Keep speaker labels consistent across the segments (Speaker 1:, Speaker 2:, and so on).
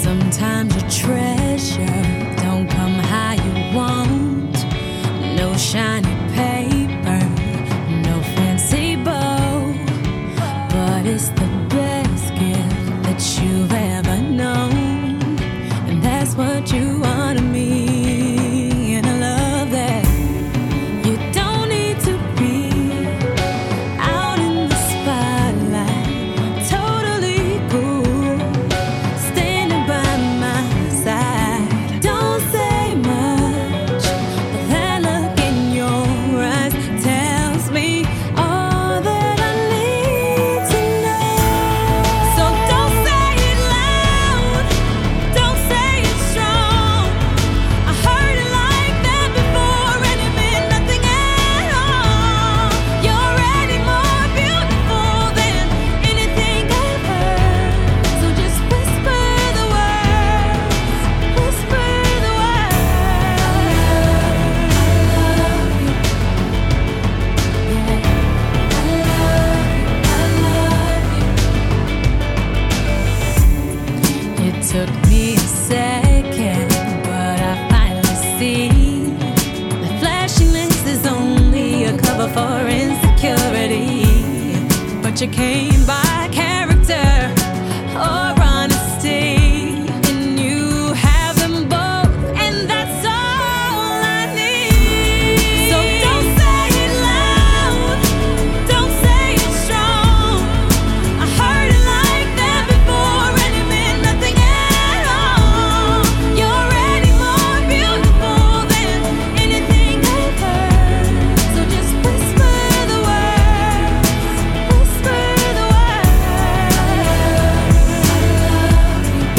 Speaker 1: Sometimes your treasure don't come how you want. No shiny paper, no fancy bow, but it's the best gift that you've ever known, and that's what you want of me. And I love that you don't need to be out in the spotlight, totally cool, standing by my side. Don't say much, but that look in your eyes tells me all that I need to know. So don't say it loud, don't say it strong. I heard it like that before, and it meant nothing at all. You're already more beautiful than anything I've heard. So just whisper the words, whisper the words. I love you, yeah. I love you. It took me a second, but I finally see the flashiness is only a cover for insecurity. But you came by character or honesty, and you have them both, and that's all I need. So don't say it loud, don't say it strong. I heard it like that before, and it meant nothing at all. You're already more beautiful than anything I've heard. So just whisper the words, whisper the words. I love you.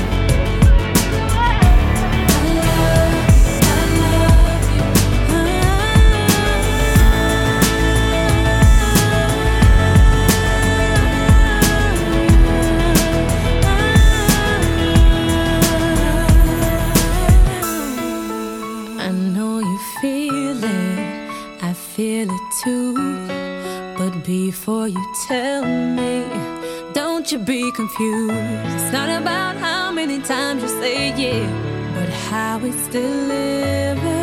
Speaker 1: I know you feel it, I feel it too. But before you tell me, don't you be confused. It's not about how many times you say yeah, but how it's delivered.